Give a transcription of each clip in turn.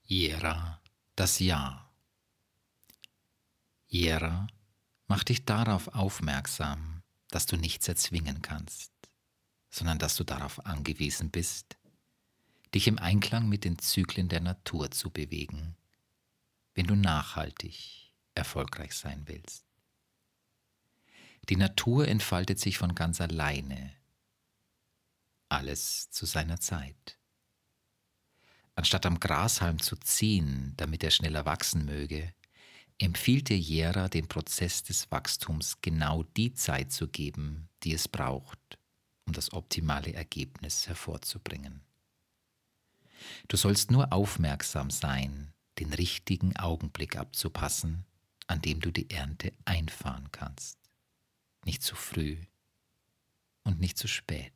Jera, das Ja. Jera macht dich darauf aufmerksam, dass du nichts erzwingen kannst, sondern dass du darauf angewiesen bist, dich im Einklang mit den Zyklen der Natur zu bewegen, wenn du nachhaltig erfolgreich sein willst. Die Natur entfaltet sich von ganz alleine, alles zu seiner Zeit. Anstatt am Grashalm zu ziehen, damit er schneller wachsen möge, empfiehlt dir Jera, den Prozess des Wachstums genau die Zeit zu geben, die es braucht, um das optimale Ergebnis hervorzubringen. Du sollst nur aufmerksam sein, den richtigen Augenblick abzupassen, an dem du die Ernte einfahren kannst. Nicht zu früh und nicht zu spät.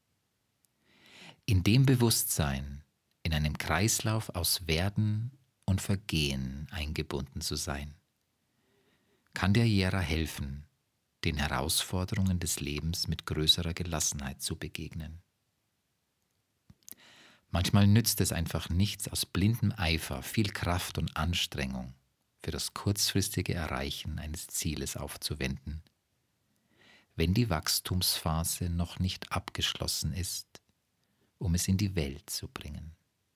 In dem Bewusstsein, in einem Kreislauf aus Werden und Vergehen eingebunden zu sein, kann der Jera helfen, den Herausforderungen des Lebens mit größerer Gelassenheit zu begegnen. Manchmal nützt es einfach nichts, aus blindem Eifer viel Kraft und Anstrengung für das kurzfristige Erreichen eines Zieles aufzuwenden, wenn die Wachstumsphase noch nicht abgeschlossen ist, um es in die Welt zu bringen.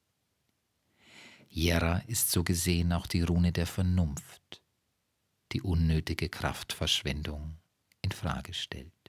Jera ist so gesehen auch die Rune der Vernunft, die unnötige Kraftverschwendung in Frage stellt.